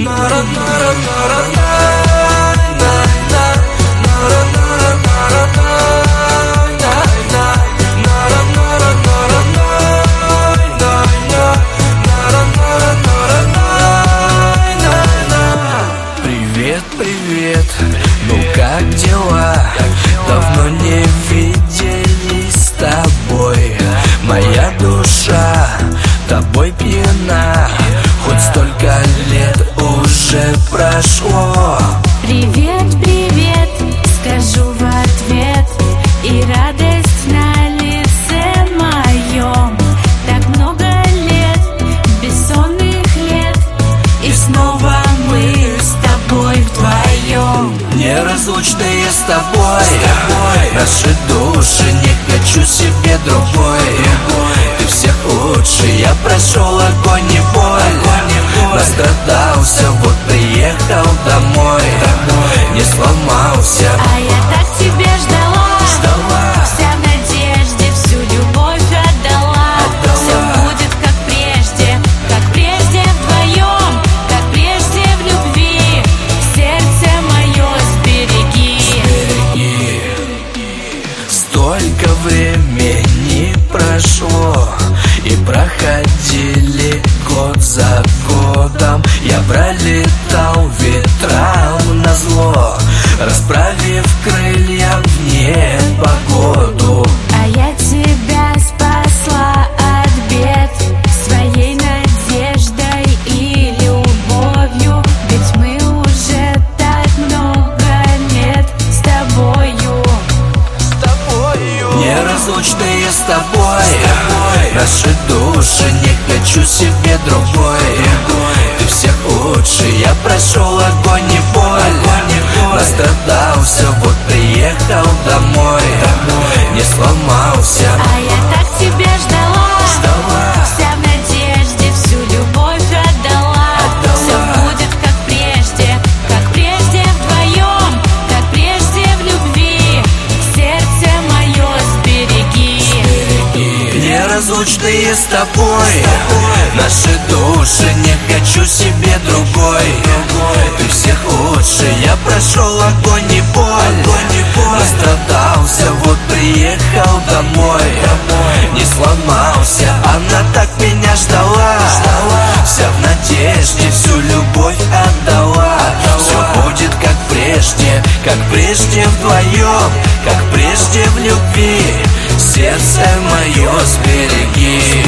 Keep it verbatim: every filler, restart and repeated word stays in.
Привет, ну как дела? Давно не виделись с тобой. Моя душа тобой пьяна, хоть столько лет уже прошло. Привет, привет, скажу в ответ, и радость на лице моем. Так много лет, бессонных лет, и снова мы с тобой вдвоем. Неразлучные с тобой, с тобой наши души, не хочу себе другой. Ты всех лучше, я прошел огонь и боль, настрадался, вот приехал домой, не сломался. А я так тебя ждала, ждала. Вся в надежде, всю любовь отдала, отдала. Все будет как прежде, как прежде вдвоем, как прежде в любви. Сердце мое сбереги, сбереги. Столько времени прошло, и проходили год за годом. Я пролетал ветрам назло, расправив крылья в непогоду. а я тебя спасла от бед своей надеждой и любовью. Ведь мы уже так много лет с тобою, С тобою. Неразлучные с тобой, с тобой наши души, не хочу себе другой. Ты всех лучше, я прошел огонь и боль, настрадался, вот приехал домой, не сломался. а я так тебя ждала, Ждала. вся в надежде, всю любовь отдала, Отдала. все будет как прежде, как прежде вдвоем, как прежде в любви. Сердце мое сбереги, сбереги. Неразлучные с тобой, наши души, не хочу себе другой. Ты всех лучше, я прошел огонь и боль, настрадался, вот приехал домой, не сломался. Она так меня ждала, вся в надежде, всю любовь отдала. Все будет как прежде, как прежде вдвоем, как прежде в любви. Сердце мое сбереги.